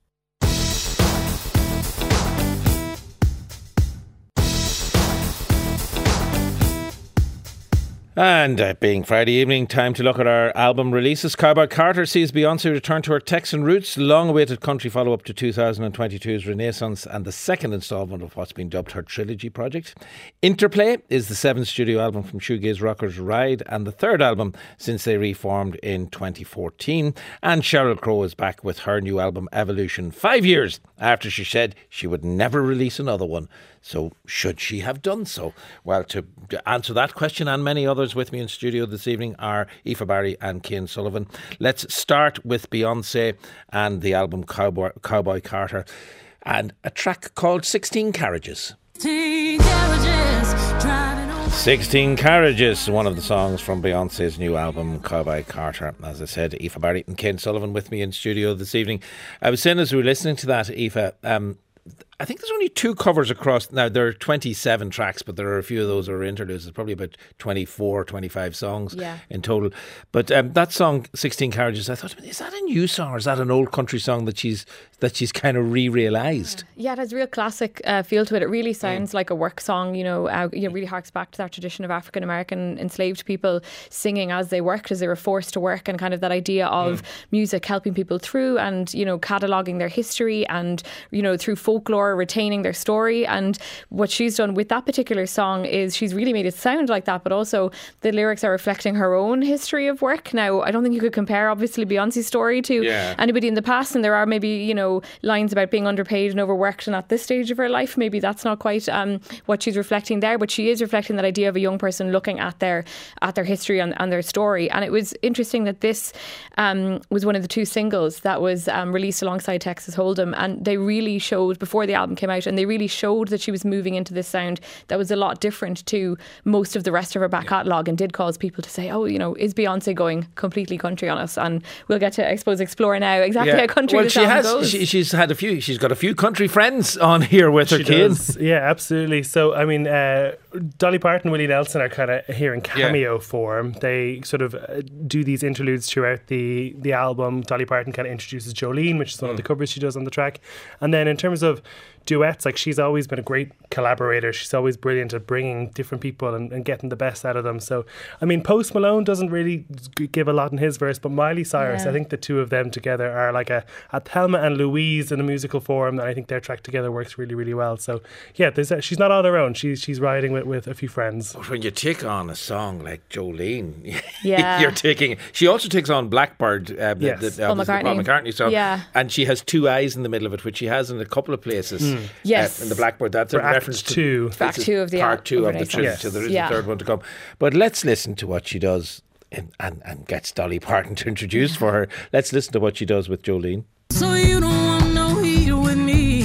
And uh, being Friday evening, time to look at our album releases. Cowboy Carter sees Beyonce return to her Texan roots, long-awaited country follow-up to two thousand twenty-two's Renaissance, and the second instalment of what's been dubbed her trilogy project. Interplay is the seventh studio album from shoegaze rockers Ride, and the third album since they reformed in twenty fourteen. And Sheryl Crow is back with her new album Evolution, five years after she said she would never release another one. So should she have done so? Well, to answer that question and many others, with me in studio this evening are Aoife Barry and Cian Sullivan. Let's start with Beyonce and the album Cowboy, Cowboy Carter and a track called sixteen Carriages. sixteen Carriages, driving on. sixteen Carriages, one of the songs from Beyonce's new album Cowboy Carter. As I said, Aoife Barry and Cian Sullivan with me in studio this evening. I was saying as we were listening to that, Aoife, um, I think there's only two covers across. Now, there are twenty-seven tracks, but there are a few of those that are interludes. There's probably about twenty-four, twenty-five songs yeah. in total. But um, that song, sixteen Carriages, I thought, is that a new song or is that an old country song that she's that she's kind of re-realised? Yeah, it has a real classic uh, feel to it. It really sounds mm. like a work song, you know, uh, it really harks back to that tradition of African-American enslaved people singing as they worked, as they were forced to work, and kind of that idea of mm. music helping people through and, you know, cataloguing their history and, you know, through folklore, retaining their story. And what she's done with that particular song is she's really made it sound like that, but also the lyrics are reflecting her own history of work. Now, I don't think you could compare obviously Beyonce's story to yeah. anybody in the past, and there are maybe, you know, lines about being underpaid and overworked, and at this stage of her life maybe that's not quite um, what she's reflecting there, but she is reflecting that idea of a young person looking at their at their history and, and their story. And it was interesting that this um, was one of the two singles that was um, released alongside Texas Hold'em, and they really showed before the album came out, and they really showed that she was moving into this sound that was a lot different to most of the rest of her back catalogue, and did cause people to say, oh, you know, is Beyonce going completely country on us? And we'll get to, I suppose, explore now exactly yeah. how country well, this she album has, goes. She, she's had a few, she's got a few country friends on here with her, kids. Yeah, absolutely. So, I mean, uh, Dolly Parton and Willie Nelson are kind of here in cameo yeah. form. They sort of uh, do these interludes throughout the, the album. Dolly Parton kind of introduces Jolene, which is one mm. of the covers she does on the track. And then in terms of duets, like, she's always been a great collaborator. She's always brilliant at bringing different people and, and getting the best out of them. So, I mean, Post Malone doesn't really give a lot in his verse, but Miley Cyrus, yeah. I think the two of them together are like a, a Thelma and Louise in a musical form, and I think their track together works really, really well. So, yeah, there's a, she's not on her own. She's she's riding with, with a few friends. When you take on a song like Jolene, yeah. you're taking... She also takes on Blackbird, uh, yes. the, the, Paul, the, McCartney. the Paul McCartney song, yeah. and she has two eyes in the middle of it, which she has in a couple of places. Mm. Yes. Uh, in the Blackbird, that's For a Act reference two. to Act two of the part two of the trilogy, yes. so there is yeah. a third one to come. But let's listen to what she does in, and, and gets Dolly Parton to introduce for her. Let's listen to what she does with Jolene. So you don't want no heat with me,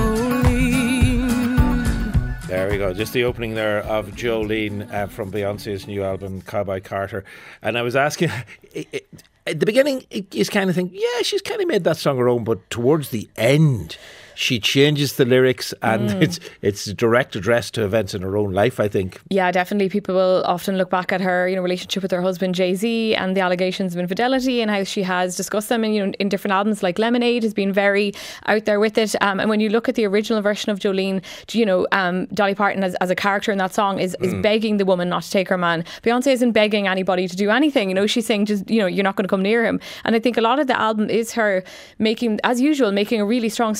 Jolene. There we go. Just the opening there of Jolene uh, from Beyonce's new album, Cowboy Carter. And I was asking... It, it, at the beginning, you kind of think, yeah, she's kind of made that song her own, but towards the end, she changes the lyrics, and mm. it's it's direct address to events in her own life, I think. Yeah, definitely. People will often look back at her, you know, relationship with her husband Jay-Z and the allegations of infidelity, and how she has discussed them in, you know, in different albums like Lemonade, has been very out there with it. Um, and when you look at the original version of Jolene, you know, um, Dolly Parton as, as a character in that song is, is mm. begging the woman not to take her man. Beyonce isn't begging anybody to do anything. You know, she's saying, just, you know, you're not going to come near him. And I think a lot of the album is her making, as usual, making a really strong statement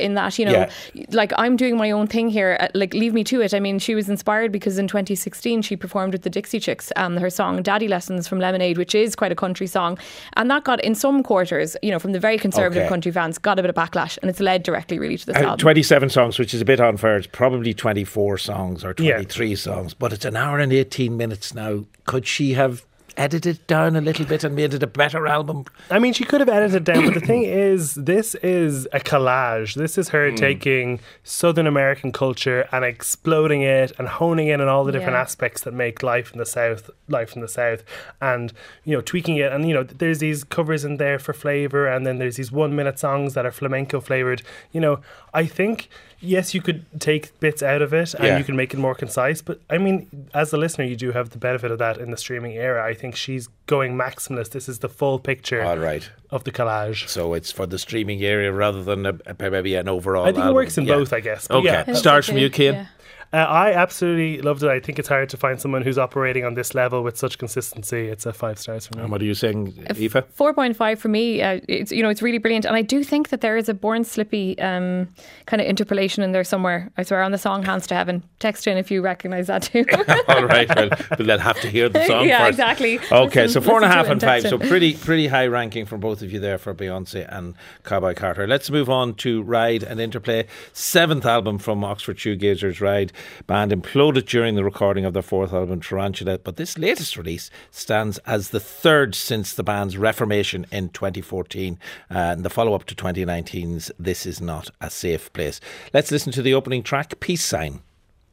in that, you know, Yeah. like I'm doing my own thing here, uh, like leave me to it. I mean, she was inspired because in twenty sixteen she performed with the Dixie Chicks, um, her song Daddy Lessons from Lemonade, which is quite a country song. And that got, in some quarters, you know, from the very conservative Okay. country fans, got a bit of backlash. And it's led directly really to this Uh, album. twenty-seven songs, which is a bit unfair. It's probably twenty-four songs or Yeah. twenty-three songs, but it's an hour and eighteen minutes now. Could she have edited it down a little bit and made it a better album? I mean, she could have edited it down, but the thing is, this is a collage. This is her taking Southern American culture and exploding it and honing in on all the different Yeah. aspects that make life in the South, life in the South, and, you know, tweaking it. And, you know, there's these covers in there for flavour, and then there's these one minute songs that are flamenco flavoured. You know, I think, yes, you could take bits out of it and Yeah. you can make it more concise, but I mean, as a listener, you do have the benefit of that in the streaming era. I think she's going maximalist. This is the full picture All right. of the collage. So it's for the streaming area rather than a, a, maybe an overall I think it album. works in Yeah. both, I guess. But Okay. yeah. I Stars think from you, so, Cian? yeah. Uh, I absolutely loved it. I think it's hard to find someone who's operating on this level with such consistency. It's a five stars for me. And what are you saying, Aoife? four point five for me. Uh, it's, you know, it's really brilliant. And I do think that there is a Born Slippy um, kind of interpolation in there somewhere. I swear, on the song Hands to Heaven. Text in if you recognise that too. All right, well, but they'll have to hear the song Yeah, first. exactly. Okay, so Listen- four and a listen half to it and and five. text So in. pretty pretty high ranking from both of you there for Beyonce and Cowboy Carter. Let's move on to Ride and Interplay. Seventh album from Oxford Shoegazers. Ride band imploded during the recording of their fourth album, Tarantula, but this latest release stands as the third since the band's reformation in twenty fourteen, uh, and the follow-up to twenty nineteen's This Is Not a Safe Place. Let's listen to the opening track, Peace Sign.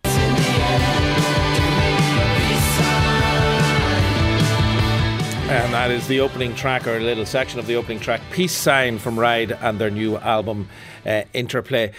And that is the opening track, or a little section of the opening track, Peace Sign from Ride and their new album, uh, Interplay.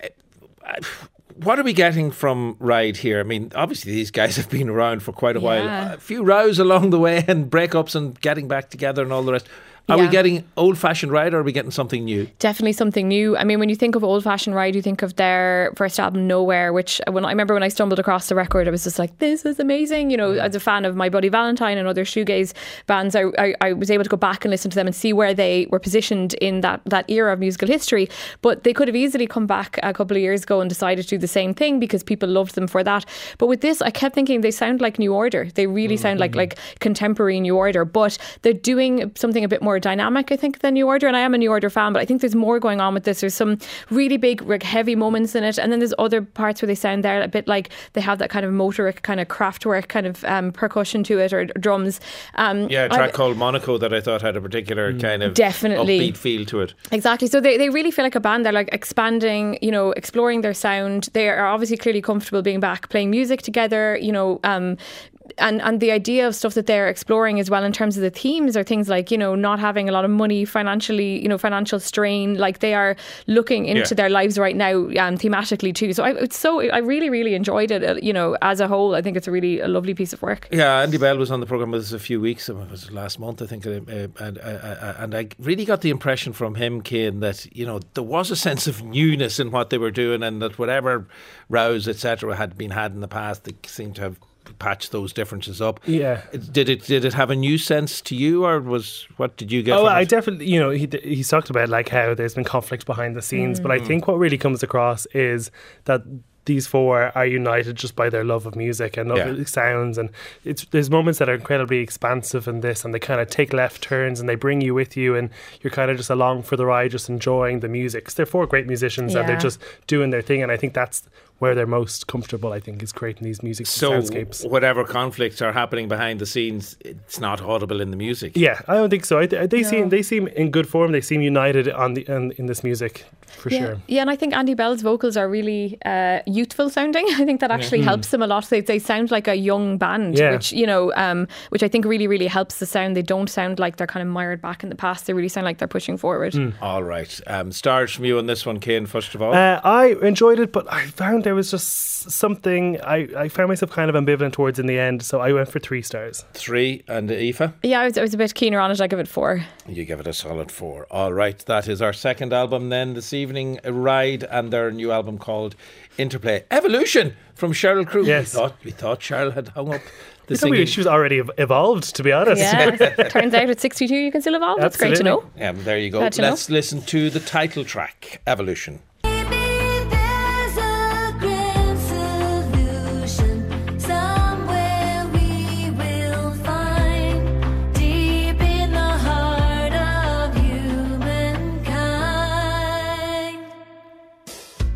Uh, what are we getting from Ride here? I mean, obviously these guys have been around for quite a Yeah. while. A few rows along the way and breakups and getting back together and all the rest. Are we Yeah. getting old-fashioned Ride, or are we getting something new? Definitely something new. I mean, when you think of Old Fashioned Ride, you think of their first album, Nowhere, which when I remember when I stumbled across the record, I was just like, this is amazing. You know, as a fan of My Bloody Valentine and other shoegaze bands, I, I, I was able to go back and listen to them and see where they were positioned in that, that era of musical history. But they could have easily come back a couple of years ago and decided to do the same thing because people loved them for that. But with this, I kept thinking they sound like New Order. They really sound like, like contemporary New Order, but they're doing something a bit more dynamic, I think, than New Order. And I am a New Order fan, but I think there's more going on with this. There's some really big, like, heavy moments in it, and then there's other parts where they sound there a bit like they have that kind of motoric, kind of Kraftwerk kind of um, percussion to it, or drums. Um, Yeah, a track I've- called Monaco that I thought had a particular kind of Definitely. upbeat feel to it. Exactly. So they, they really feel like a band. They're like expanding, you know, exploring their sound. They are obviously clearly comfortable being back playing music together, you know, um, and, and the idea of stuff that they're exploring as well in terms of the themes are things like, you know, not having a lot of money financially, you know, financial strain. Like they are looking into Yeah. their lives right now um, thematically too. So I, it's so, I really, really enjoyed it, uh, you know, as a whole. I think it's a really a lovely piece of work. Yeah, Andy Bell was on the programme with us a few weeks, it was last month, I think, uh, uh, and, uh, uh, and I really got the impression from him, Cian, that, you know, there was a sense of newness in what they were doing, and that whatever rows, et cetera, had been had in the past, they seemed to have patched those differences up. Yeah. Did it did it have a new sense to you, or was what did you get? Oh, from I it? definitely, you know, he he's talked about like how there's been conflict behind the scenes, but I think what really comes across is that these four are united just by their love of music and love Yeah. of sounds, and it's there's moments that are incredibly expansive in this, and they kind of take left turns and they bring you with you, and you're kind of just along for the ride, just enjoying the music. 'Cause they're four great musicians and they're Yeah. just doing their thing, and I think that's where they're most comfortable, I think, is creating these music So soundscapes. whatever conflicts are happening behind the scenes, it's not audible in the music. Yeah, I don't think so. I th- they No. seem they seem in good form. They seem united on the in, in this music for yeah. sure. Yeah, and I think Andy Bell's vocals are really uh, youthful sounding. I think that actually helps them a lot. They, they sound like a young band, Yeah. which, you know, um, which I think really, really helps the sound. They don't sound like they're kind of mired back in the past. They really sound like they're pushing forward. All right. Um, stars from you on this one, Cian, first of all. Uh, I enjoyed it, but I found there was just something I, I found myself kind of ambivalent towards in the end, so I went for three stars. Three. And Aoife? Yeah, I was, I was a bit keener on it. I give it four. You give it a solid four. All right, that is our second album then this evening, Ride, and their new album called Interplay. Evolution from Sheryl Crow. Yes. We thought, we thought Sheryl had hung up the I thought we- singing. she was already ev- evolved, to be honest. Yeah, turns out at sixty-two you can still evolve. That's great to know. Absolutely. Um, there you go. Glad to know. Let's listen to the title track, Evolution. Baby,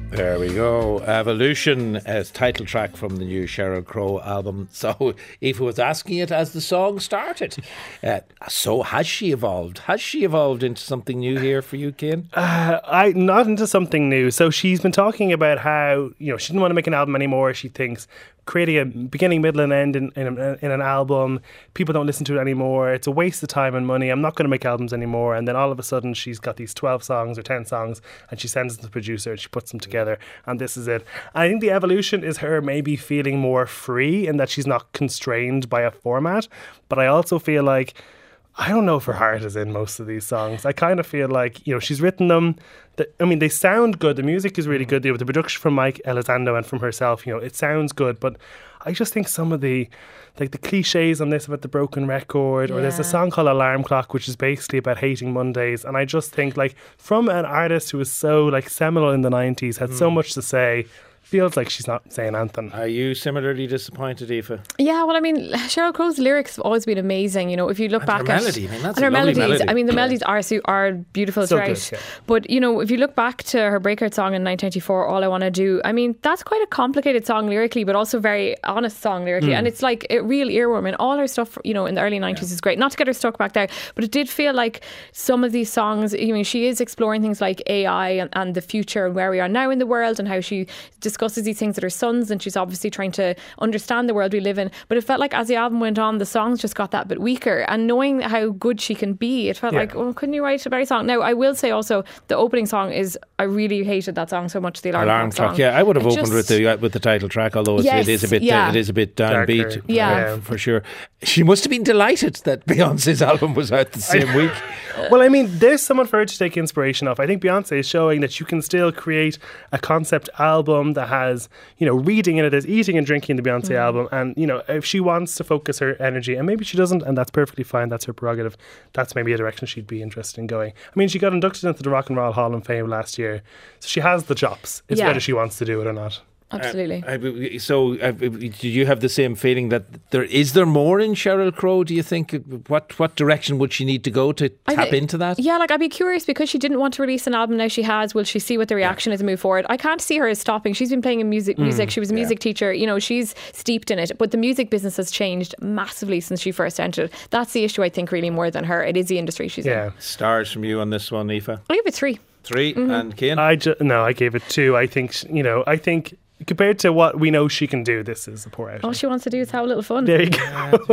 There we go. Evolution as title track from the new Sheryl Crow album. So Aoife was asking it as the song started. Uh, so has she evolved? Has she evolved into something new here for you, Cian? Uh, I not into something new. So she's been talking about how, you know, she didn't want to make an album anymore. She thinks creating a beginning, middle and end in, in, in an album, people don't listen to it anymore. It's a waste of time and money. I'm not going to make albums anymore. And then all of a sudden she's got these twelve songs or ten songs and she sends them to the producer and she puts them together and this is it. And I think the evolution is her maybe feeling more free in that she's not constrained by a format. But I also feel like, I don't know if her heart is in most of these songs. I kind of feel like, you know, she's written them. That, I mean, they sound good. The music is really good. The production from Mike Elizondo and from herself, you know, it sounds good. But I just think some of the, like the cliches on this about the broken record, or yeah. there's a song called Alarm Clock, which is basically about hating Mondays. And I just think, like, from an artist who was so, like, seminal in the nineties, had mm. so much to say, feels like she's not saying anything. Are you similarly disappointed, Aoife? Yeah, well, I mean, Sheryl Crow's lyrics have always been amazing. You know, if you look and back her at melody, I mean, that's and a her lovely melodies, melody. I mean, the melodies are su- are beautiful So throughout. good, yeah. But you know, if you look back to her breakout song in nineteen ninety-four, "All I Want to Do," I mean, that's quite a complicated song lyrically, but also very honest song lyrically, mm. and it's like a real earworm. And all her stuff, you know, in the early nineties yeah. is great. Not to get her stuck back there, but it did feel like some of these songs. I mean, she is exploring things like A I and, and the future and where we are now in the world, and how she discusses these things with her sons, and she's obviously trying to understand the world we live in. But it felt like as the album went on, the songs just got that bit weaker, and knowing how good she can be, it felt yeah. like, oh, couldn't you write a better song? Now I will say also the opening song is, I really hated that song so much, the Alarm, Alarm Clock Clock. song. Yeah, I would have it opened just, with the with the title track, although yes, it is a bit yeah. uh, it is a bit downbeat. Darker. Yeah. uh, for sure. She must have been delighted that Beyonce's album was out the same week. Well, I mean, there's someone for her to take inspiration off. I think Beyonce is showing that you can still create a concept album that has, you know, reading in it, there's eating and drinking in the Beyonce mm. album. And, you know, if she wants to focus her energy, and maybe she doesn't, and that's perfectly fine, that's her prerogative, that's maybe a direction she'd be interested in going. I mean, she got inducted into the Rock and Roll Hall of Fame last year, so she has the chops. It's yeah. whether she wants to do it or not. Absolutely. Uh, uh, so, uh, do you have the same feeling that there is there more in Sheryl Crow? Do you think what what direction would she need to go to tap think, into that? Yeah, like I'd be curious because she didn't want to release an album. Now she has. Will she see what the reaction yeah. is and move forward? I can't see her as stopping. She's been playing in music. Music. Mm, she was a music yeah. teacher. You know, she's steeped in it. But the music business has changed massively since she first entered. That's the issue, I think, really more than her. It is the industry she's yeah. in. Stars from you on this one, Aoife? I give it three. Three mm-hmm. and Cian? I ju- no, I gave it two. I think you know. I think. Compared to what we know she can do, this is a poor outing. All she wants to do is have a little fun. There you go.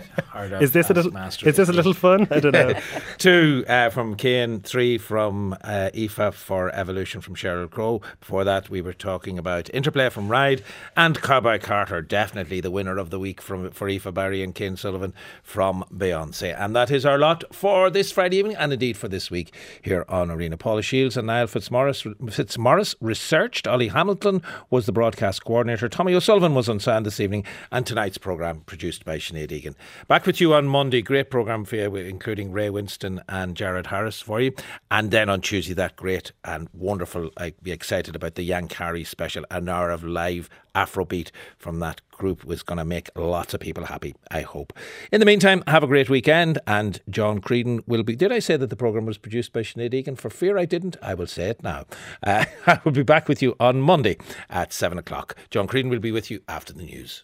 is this a little? Is this a little fun? I don't know. Two uh, from Cian, three from uh, Aoife for Evolution from Sheryl Crow. Before that, we were talking about Interplay from Ride and Cowboy Carter, definitely the winner of the week from for Aoife Barry and Cian Sullivan from Beyonce. And that is our lot for this Friday evening, and indeed for this week here on Arena. Paula Shields and Niall Fitzmaurice, Fitzmaurice researched. Ollie Hamilton was the broadcast coordinator. Tommy O'Sullivan was on sound this evening, and tonight's programme produced by Sinead Egan. Back with you on Monday. Great programme for you, including Ray Winston and Jared Harris for you. And then on Tuesday, that great and wonderful, I'd be excited about the Yankari special, an hour of live Afrobeat from that group was going to make lots of people happy, I hope. In the meantime, have a great weekend, and John Creedon will be... Did I say that the programme was produced by Sinead Egan? For fear I didn't, I will say it now. Uh, I will be back with you on Monday at seven o'clock. John Creedon will be with you after the news.